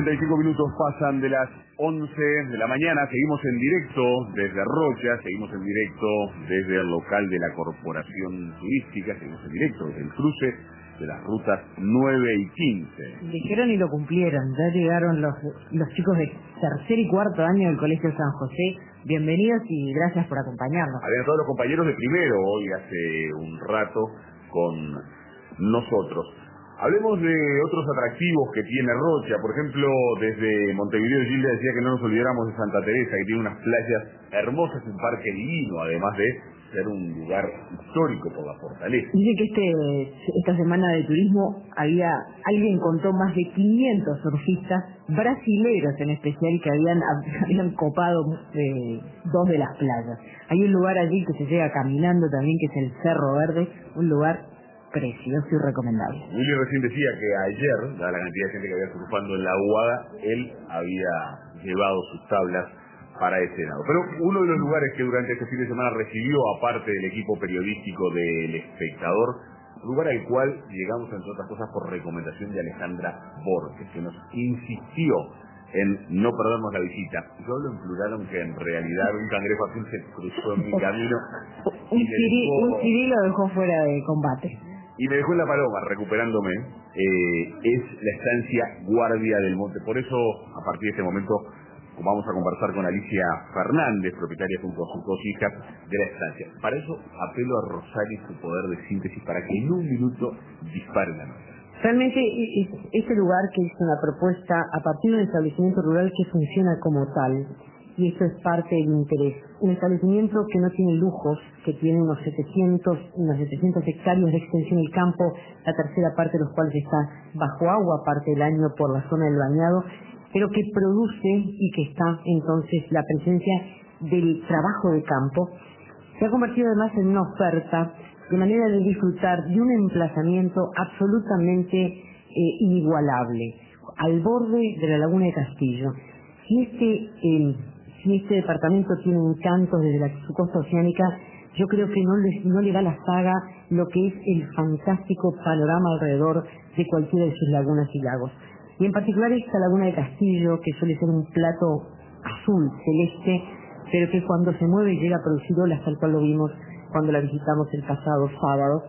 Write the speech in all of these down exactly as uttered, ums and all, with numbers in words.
cincuenta y cinco minutos pasan de las once de la mañana. Seguimos en directo desde Rocha, seguimos en directo desde el local de la Corporación Turística, seguimos en directo desde el cruce de las rutas nueve y quince. Dijeron y lo cumplieron. Ya llegaron los, los chicos de tercer y cuarto año del Colegio San José. Bienvenidos y gracias por acompañarnos. Habían todos los compañeros de primero hoy hace un rato con nosotros. Hablemos de otros atractivos que tiene Rocha. Por ejemplo, desde Montevideo, Gilda decía que no nos olvidáramos de Santa Teresa, que tiene unas playas hermosas, un parque divino, además de ser un lugar histórico por la fortaleza. Dice que este esta semana de turismo había, alguien contó más de quinientos surfistas brasileros en especial que habían, habían copado eh, dos de las playas. Hay un lugar allí que se llega caminando también, que es el Cerro Verde, un lugar precioso y recomendable. Willy recién decía que ayer, dada la cantidad de gente que había surfando en la Aguada, él había llevado sus tablas para ese lado. Pero uno de los lugares que durante este fin de semana recibió, aparte del equipo periodístico del Espectador, lugar al cual llegamos, entre otras cosas, por recomendación de Alejandra Borges, que nos insistió en no perdernos la visita. Yo hablo en plural, aunque en realidad un cangrejo azul se cruzó en mi camino. Un Ciri lo dejó fuera de combate. Y me dejó en La Paloma, recuperándome. Eh, es la estancia Guardia del Monte. Por eso, a partir de este momento, vamos a conversar con Alicia Fernández, propietaria junto a sus dos hijas de la estancia. Para eso, apelo a Rosario y su poder de síntesis para que en un minuto dispare la nota. Realmente, este lugar que es una propuesta a partir de un establecimiento rural que funciona como tal, y esto es parte del interés. Un establecimiento que no tiene lujos, que tiene unos setecientos, unas setecientas hectáreas de extensión del campo, la tercera parte de los cuales está bajo agua parte del año por la zona del bañado, pero que produce y que está entonces la presencia del trabajo de campo, se ha convertido además en una oferta de manera de disfrutar de un emplazamiento absolutamente eh, inigualable, al borde de la Laguna de Castillo. Si este, eh, si este departamento tiene encantos desde la, su costa oceánica, yo creo que no le, no le da la saga lo que es el fantástico panorama alrededor de cualquiera de sus lagunas y lagos. Y en particular esta Laguna de Castillo, que suele ser un plato azul, celeste, pero que cuando se mueve llega a producir olas, tal cual lo vimos cuando la visitamos el pasado sábado.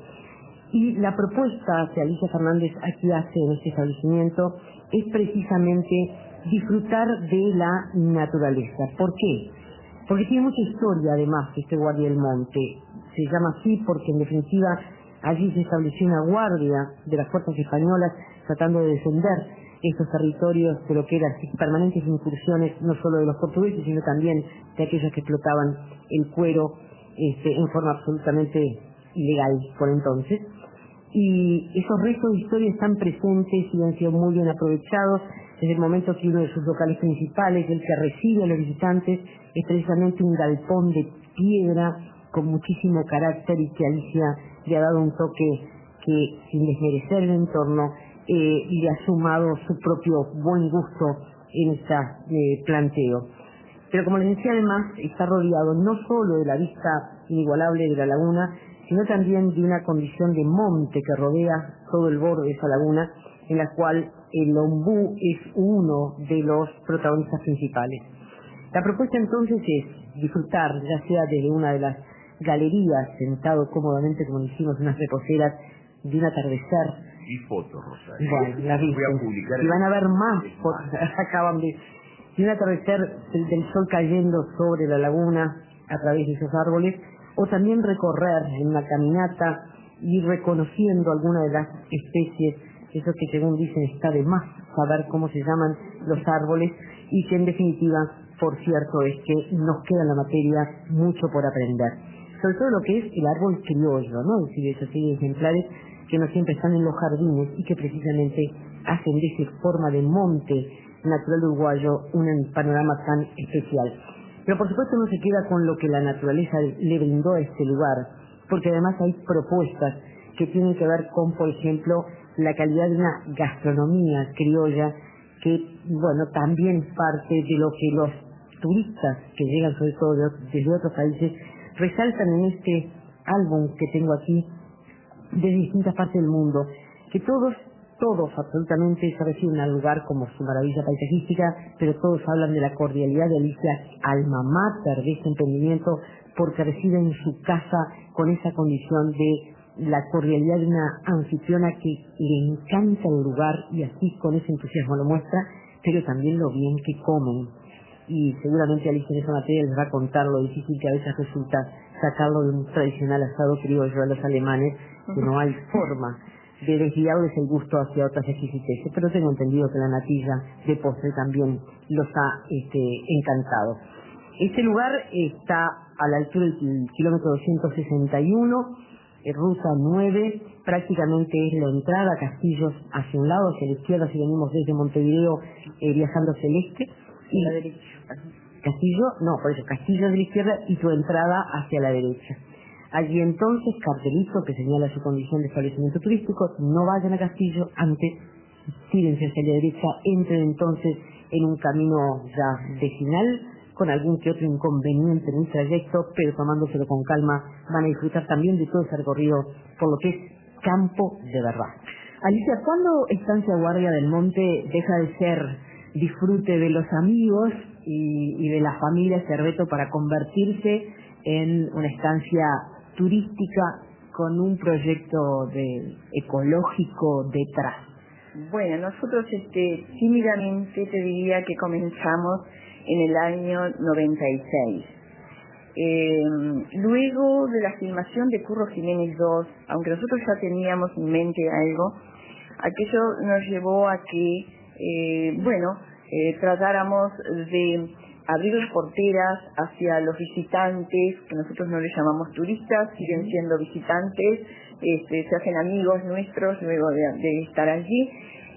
Y la propuesta que Alicia Fernández aquí hace en este establecimiento es precisamente disfrutar de la naturaleza. ¿Por qué? Porque tiene mucha historia además este Guardia del Monte. Se llama así porque en definitiva allí se estableció una guardia de las fuerzas españolas tratando de defender estos territorios de lo que eran permanentes incursiones no solo de los portugueses sino también de aquellos que explotaban el cuero este, en forma absolutamente ilegal por entonces. Y esos restos de historia están presentes y han sido muy bien aprovechados desde el momento que uno de sus locales principales, el que recibe a los visitantes, es precisamente un galpón de piedra con muchísimo carácter y que Alicia le ha dado un toque que, sin desmerecer el entorno, eh, le ha sumado su propio buen gusto en este eh, planteo. Pero como les decía, además está rodeado no solo de la vista inigualable de la laguna, sino también de una condición de monte que rodea todo el borde de esa laguna, en la cual el ombú es uno de los protagonistas principales. La propuesta entonces es disfrutar, ya sea desde una de las galerías, sentado cómodamente como hicimos unas reposeras, de un atardecer. Y fotos, Rosario. Bueno, la viste. Voy a publicar. Y van a ver más fotos, acaban de... de un atardecer del, del sol cayendo sobre la laguna a través de esos árboles, o también recorrer en una caminata y reconociendo alguna de las especies, eso que según dicen está de más saber cómo se llaman los árboles, y que en definitiva, por cierto, es que nos queda en la materia mucho por aprender. Sobre todo lo que es el árbol criollo, ¿no? Es decir, esos ejemplares que no siempre están en los jardines y que precisamente hacen de esa forma de monte natural uruguayo un panorama tan especial. Pero por supuesto no se queda con lo que la naturaleza le brindó a este lugar, porque además hay propuestas que tienen que ver con, por ejemplo, la calidad de una gastronomía criolla que, bueno, también es parte de lo que los turistas que llegan sobre todo desde otros países resaltan en este álbum que tengo aquí de distintas partes del mundo, que todos todos absolutamente se refieren al lugar como su maravilla paisajística, pero todos hablan de la cordialidad de Alicia, alma mater de este emprendimiento, porque recibe en su casa con esa condición de la cordialidad de una anfitriona que le encanta el lugar y así con ese entusiasmo lo muestra, pero también lo bien que comen. Y seguramente Alicia en esa materia les va a contar lo difícil que a veces resulta sacarlo de un tradicional asado criollo a los alemanes, que no hay forma de desviarles el gusto hacia otras exquisiteces, pero tengo entendido que la natilla de postre también los ha este, encantado. Este lugar está a la altura del kilómetro doscientos sesenta y uno, eh, ruta nueve, prácticamente es la entrada a Castillos hacia un lado, hacia la izquierda, si venimos desde Montevideo eh, viajando hacia el este, y la derecha. Castillo, no, por eso, Castillo de la izquierda y tu entrada hacia la derecha. Allí entonces, cartelito que señala su condición de establecimiento turístico, no vayan a Castillo, antes tírense hacia la derecha, entren entonces en un camino ya vecinal, con algún que otro inconveniente en el trayecto, pero tomándoselo con calma, van a disfrutar también de todo ese recorrido por lo que es campo de verdad. Alicia, ¿cuándo Estancia Guardia del Monte deja de ser disfrute de los amigos y, y de la familia Cerveto para convertirse en una estancia turística con un proyecto de ecológico detrás? Bueno, nosotros este, tímidamente te diría que comenzamos en el año noventa y seis. Eh, luego de la filmación de Curro Jiménez dos, aunque nosotros ya teníamos en mente algo, aquello nos llevó a que, eh, bueno, eh, tratáramos de abrir las porteras hacia los visitantes, que nosotros no les llamamos turistas, siguen siendo visitantes, este, se hacen amigos nuestros luego de, de estar allí.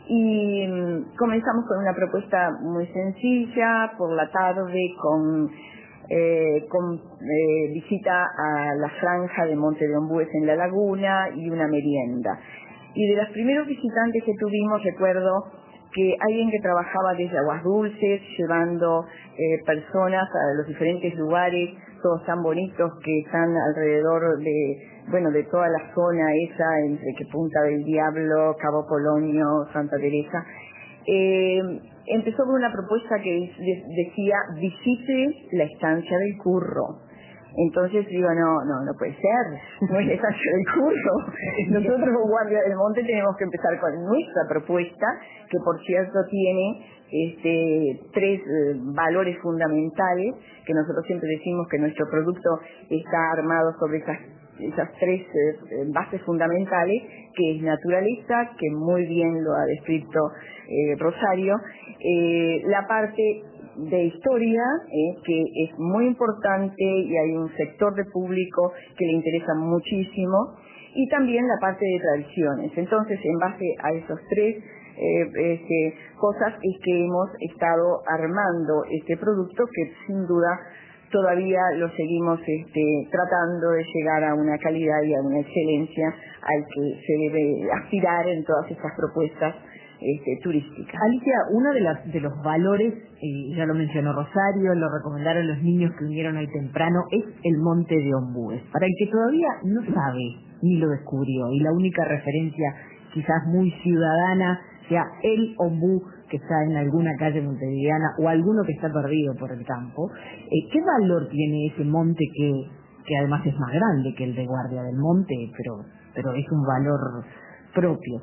Y um, comenzamos con una propuesta muy sencilla, por la tarde, con, eh, con eh, visita a la franja de Monte de Ombúes en la laguna y una merienda. Y de los primeros visitantes que tuvimos, recuerdo que alguien que trabajaba desde Aguas Dulces, llevando eh, personas a los diferentes lugares, todos tan bonitos que están alrededor de, bueno, de toda la zona esa, entre que Punta del Diablo, Cabo Polonio, Santa Teresa. Eh, empezó con una propuesta que de, decía, visite la estancia del Curro. Entonces digo, no, no, no puede ser, no es la estancia del Curro. Nosotros, Guardia del Monte, tenemos que empezar con nuestra propuesta, que por cierto tiene este, tres eh, valores fundamentales, que nosotros siempre decimos que nuestro producto está armado sobre esas, esas tres eh, bases fundamentales, que es naturaleza, que muy bien lo ha descrito eh, Rosario, eh, la parte de historia, eh, que es muy importante y hay un sector de público que le interesa muchísimo, y también la parte de tradiciones. Entonces, en base a esos tres eh, este, cosas es que hemos estado armando este producto, que sin duda todavía lo seguimos este, tratando de llegar a una calidad y a una excelencia al que se debe aspirar en todas estas propuestas Este, turística. Alicia, uno de, las, de los valores, eh, ya lo mencionó Rosario, lo recomendaron los niños que vinieron hoy temprano, es el Monte de Ombúes. Para el que todavía no sabe ni lo descubrió, y la única referencia quizás muy ciudadana sea el ombú que está en alguna calle montevideana o alguno que está perdido por el campo, eh, ¿qué valor tiene ese monte que, que además es más grande que el de Guardia del Monte, pero, pero es un valor propio?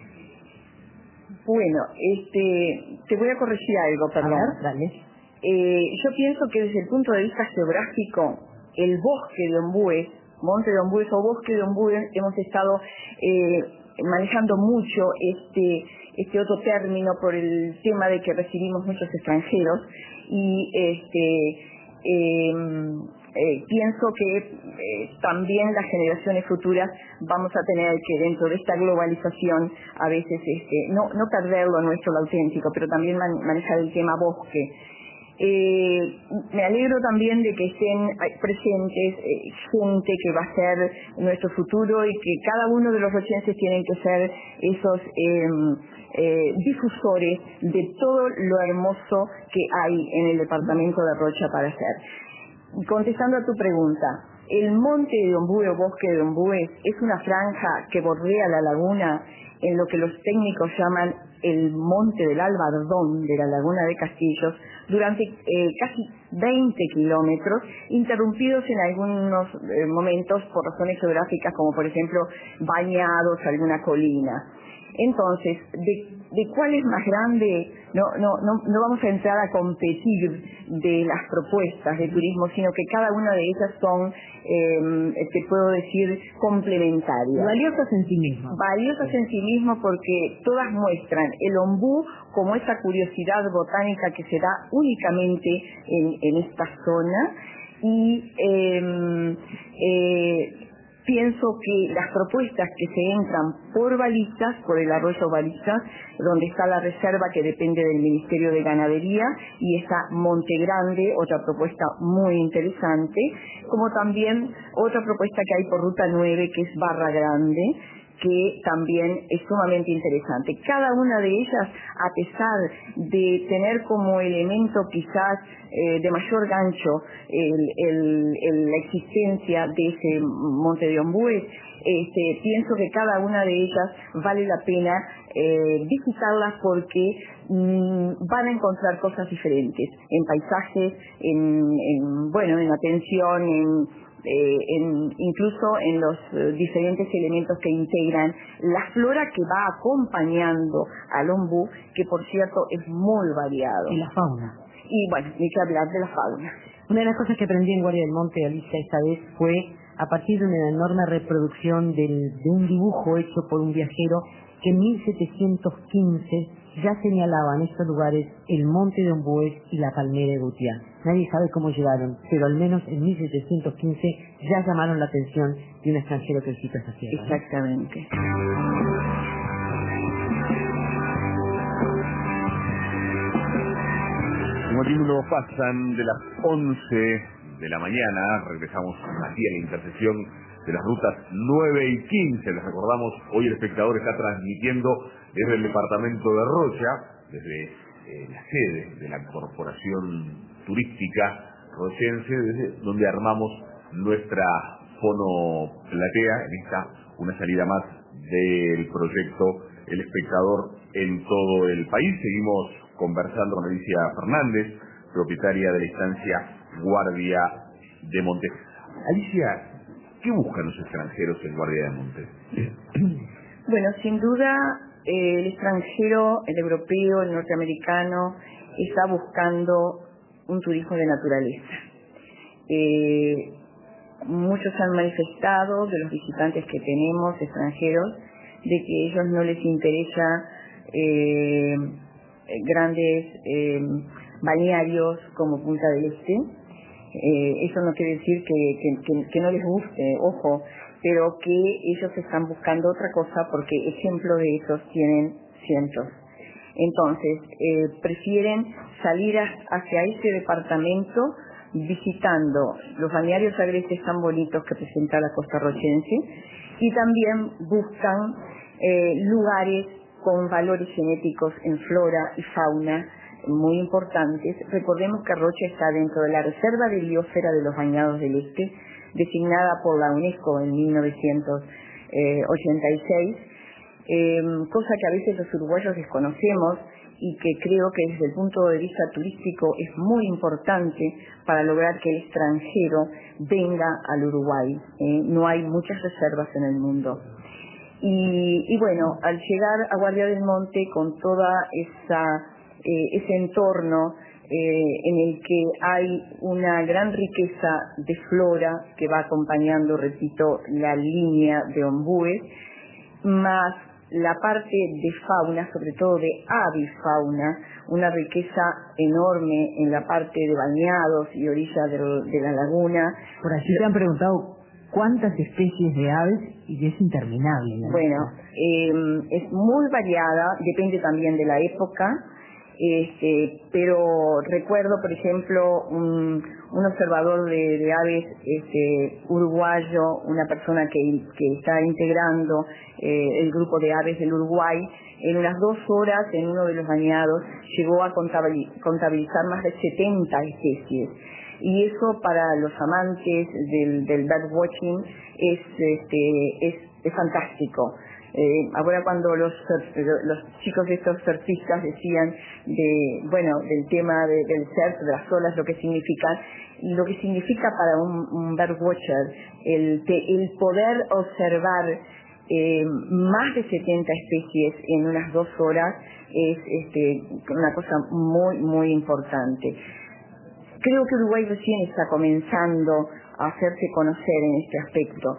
Bueno, este, te voy a corregir algo, perdón. A ver, dale. Eh, yo pienso que desde el punto de vista geográfico, el bosque de Ombúes, Monte de Ombúes o bosque de Ombúes, hemos estado eh, manejando mucho este, este otro término por el tema de que recibimos muchos extranjeros y este eh, eh, pienso que eh, también las generaciones futuras vamos a tener que, dentro de esta globalización, a veces este, no, no perder lo nuestro, lo auténtico, pero también man, manejar el tema bosque. Eh, me alegro también de que estén presentes eh, gente que va a ser nuestro futuro y que cada uno de los rochenses tienen que ser esos eh, eh, difusores de todo lo hermoso que hay en el departamento de Rocha para hacer. Contestando a tu pregunta, el Monte de Ombúes o Bosque de Ombúes es una franja que bordea la laguna en lo que los técnicos llaman el Monte del Albardón de la Laguna de Castillos durante eh, casi veinte kilómetros, interrumpidos en algunos eh, momentos por razones geográficas, como por ejemplo bañados alguna colina. Entonces, de, de cuál es más grande, no, no, no, no vamos a entrar a competir de las propuestas de turismo, sino que cada una de ellas son, eh, te puedo decir, complementarias. Valiosas en sí mismas. Valiosas en sí mismas porque todas muestran el ombú como esa curiosidad botánica que se da únicamente en, en esta zona y eh, eh, pienso que las propuestas que se entran por Balizas, por el arroyo Balizas, donde está la reserva que depende del Ministerio de Ganadería, y está Monte Grande, otra propuesta muy interesante, como también otra propuesta que hay por Ruta nueve, que es Barra Grande, que también es sumamente interesante. Cada una de ellas, a pesar de tener como elemento quizás eh, de mayor gancho el, el, el, la existencia de ese monte de Ombúes, este, pienso que cada una de ellas vale la pena eh, visitarlas porque mmm, van a encontrar cosas diferentes en paisajes, en, en bueno, en atención, en Eh, en, incluso en los eh, diferentes elementos que integran la flora que va acompañando al ombú, que por cierto es muy variado. Y la fauna. Y bueno, ni que hablar de la fauna. Una de las cosas que aprendí en Guardia del Monte, Alicia, esta vez fue a partir de una enorme reproducción del, de un dibujo hecho por un viajero que en mil setecientos quince ya señalaban estos lugares el Monte de Ombúes y la Palmera de Gutiá. Nadie sabe cómo llegaron, pero al menos en mil setecientos quince ya llamaron la atención de un extranjero que visita esa tierra. Exactamente. Como títulos pasan de las once de la mañana, regresamos aquí a la intersección de las rutas nueve y quince. Les recordamos, hoy el espectador está transmitiendo desde el departamento de Rocha, desde eh, la sede de la Corporación Turística Rochense, desde donde armamos nuestra fonoplatea, en esta una salida más del proyecto El Espectador en todo el país. Seguimos conversando con Alicia Fernández, propietaria de la estancia Guardia de Monte. Alicia, ¿qué buscan los extranjeros en Guardia de Monte? Bueno, sin duda eh, el extranjero, el europeo, el norteamericano, está buscando un turismo de naturaleza. Eh, muchos han manifestado, de los visitantes que tenemos, extranjeros, de que a ellos no les interesa eh, grandes eh, balnearios como Punta del Este. Eh, eso no quiere decir que, que, que, que no les guste, ojo, pero que ellos están buscando otra cosa porque ejemplo de esos tienen cientos. Entonces, eh, prefieren salir a, hacia ese departamento visitando los balnearios agrestes tan bonitos que presenta la costa rochense y también buscan eh, lugares con valores genéticos en flora y fauna muy importantes. Recordemos que Rocha está dentro de la Reserva de Biosfera de los Bañados del Este, designada por la UNESCO en mil novecientos ochenta y seis, eh, cosa que a veces los uruguayos desconocemos y que creo que desde el punto de vista turístico es muy importante para lograr que el extranjero venga al Uruguay. Eh, no hay muchas reservas en el mundo. Y, y bueno, al llegar a Guardia del Monte con toda esa eh, ese entorno eh, en el que hay una gran riqueza de flora que va acompañando, repito, la línea de ombúes, más la parte de fauna, sobre todo de avifauna, una riqueza enorme en la parte de bañados y orillas de, de la laguna. Por allí te han preguntado cuántas especies de aves y es interminable, ¿no? Bueno, eh, es muy variada, depende también de la época. Este, pero recuerdo, por ejemplo, un, un observador de, de aves este, uruguayo, una persona que, que está integrando eh, el grupo de aves del Uruguay, en unas dos horas en uno de los bañados llegó a contabilizar más de setenta especies. Y eso para los amantes del, del birdwatching es, este, es, es fantástico. Eh, ahora cuando los los chicos de estos surfistas decían de bueno del tema de, del surf, de las olas, lo que significa lo que significa para un, un birdwatcher el, el poder observar eh, más de setenta especies en unas dos horas es este, una cosa muy muy importante. Creo que Uruguay recién está comenzando a hacerse conocer en este aspecto.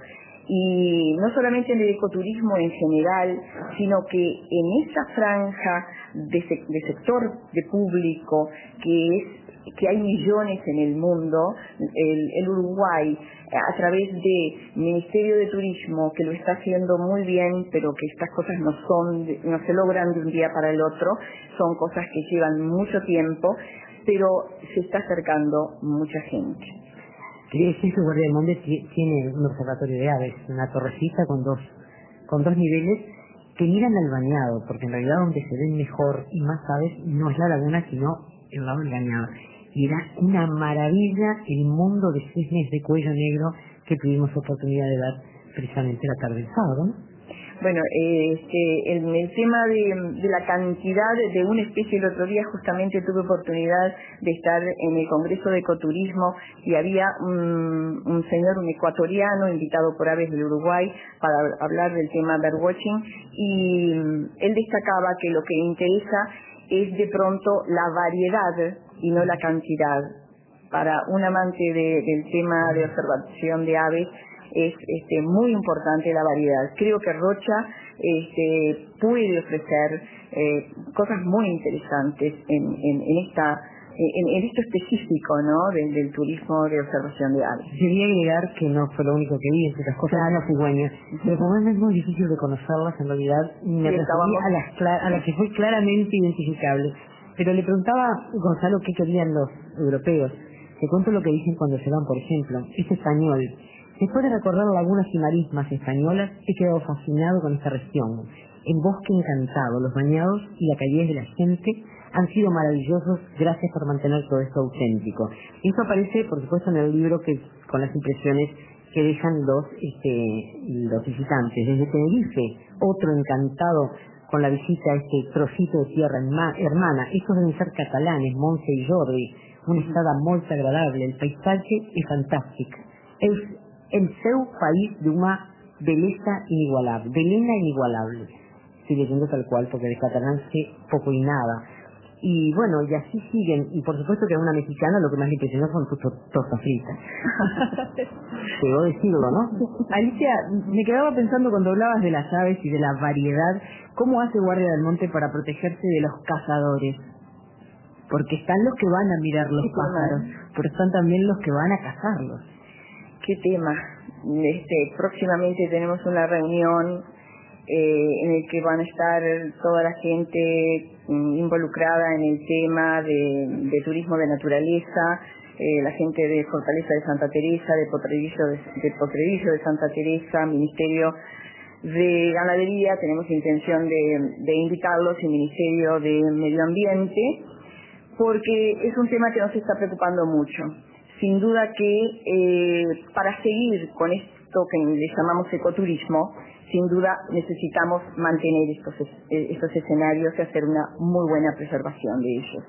Y no solamente en el ecoturismo en general, sino que en esa franja de, se, de sector de público que es que hay millones en el mundo, el, el Uruguay a través de Ministerio de Turismo, que lo está haciendo muy bien, pero que estas cosas no son, no se logran de un día para el otro, son cosas que llevan mucho tiempo, pero se está acercando mucha gente. Quería decir que Guardia del Monte tiene un observatorio de aves, una torrecita con dos con dos niveles que miran al bañado, porque en realidad donde se ven mejor y más aves no es la laguna, sino el lado del bañado. Y era una maravilla el mundo de cisnes de cuello negro que tuvimos oportunidad de ver precisamente la tarde del sábado, ¿no? Bueno, este, el, el tema de, de la cantidad de una especie, el otro día justamente tuve oportunidad de estar en el Congreso de Ecoturismo y había un, un señor, un ecuatoriano, invitado por Aves del Uruguay para hablar del tema birdwatching, y él destacaba que lo que interesa es de pronto la variedad y no la cantidad. Para un amante de, del tema de observación de aves, es este, muy importante la variedad. Creo que Rocha este, puede ofrecer eh, cosas muy interesantes en, en, en esta en, en esto específico, ¿no? Del, del turismo de observación de aves. Quería agregar que no fue lo único que vi, entre las cosas de las cigüeñas, pero como es muy difícil de conocerlas, en realidad me Sí, referí a las, a las que fue claramente identificable. Pero le preguntaba a Gonzalo qué querían los europeos. Te cuento lo que dicen cuando se van, por ejemplo. Es español. Después de recorrer lagunas y marismas españolas, he quedado fascinado con esta región. El bosque encantado, los bañados y la calidez de la gente han sido maravillosos. Gracias por mantener todo esto auténtico. Esto aparece, por supuesto, en el libro que con las impresiones que dejan los, este, los visitantes. Desde Tenerife, otro encantado con la visita a este trocito de tierra hermana. Estos deben ser catalanes, Montse y Jordi. Una estada muy agradable. El paisaje es fantástico. Es el seu país de una belleza inigualable, belena inigualable. Estoy leyendo tal cual porque de catalán sé poco y nada. Y bueno, y así siguen. Y por supuesto que a una mexicana lo que más le impresionó son sus to tortas fritas. Debo decirlo, ¿no? Alicia, me quedaba pensando cuando hablabas de las aves y de la variedad, ¿cómo hace Guardia del Monte para protegerse de los cazadores? Porque están los que van a mirar los pájaros, pero están también los que van a cazarlos. ¿Qué tema? Este, próximamente tenemos una reunión eh, en el que van a estar toda la gente mm, involucrada en el tema de, de turismo de naturaleza, eh, la gente de Fortaleza de Santa Teresa, de Potrerillo de, de Potrerillo de Santa Teresa, Ministerio de Ganadería, tenemos intención de, de invitarlos, el Ministerio de Medio Ambiente, porque es un tema que nos está preocupando mucho. Sin duda que eh, para seguir con esto que le llamamos ecoturismo, sin duda necesitamos mantener estos, estos escenarios y hacer una muy buena preservación de ellos.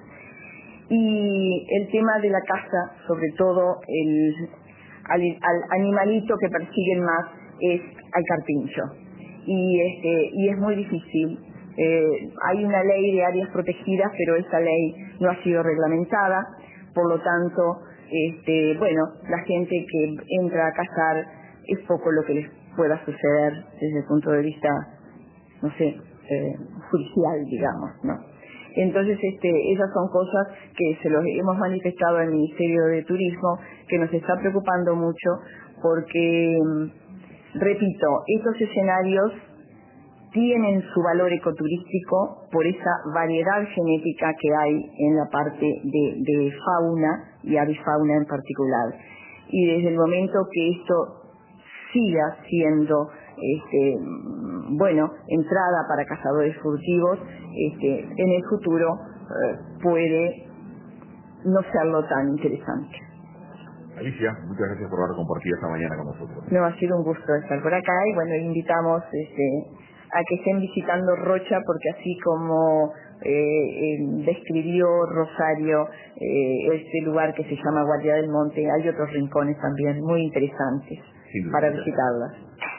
Y el tema de la caza, sobre todo el, al, al animalito que persiguen más es al carpincho. Y, este, y es muy difícil. Eh, hay una ley de áreas protegidas, pero esa ley no ha sido reglamentada, por lo tanto, este, bueno, la gente que entra a cazar es poco lo que les pueda suceder desde el punto de vista, no sé, eh, judicial, digamos, ¿no? Entonces, este, esas son cosas que se los hemos manifestado al Ministerio de Turismo, que nos está preocupando mucho, porque, repito, estos escenarios tienen su valor ecoturístico por esa variedad genética que hay en la parte de, de fauna y avifauna en particular. Y desde el momento que esto siga siendo este, bueno, entrada para cazadores furtivos, este, en el futuro eh, puede no serlo tan interesante. Alicia, muchas gracias por haber compartido esta mañana con nosotros. No, ha sido un gusto estar por acá y bueno, invitamos este, a que estén visitando Rocha, porque así como eh, eh, describió Rosario eh, este lugar que se llama Guardia del Monte, hay otros rincones también muy interesantes Sí, para sí. visitarlas.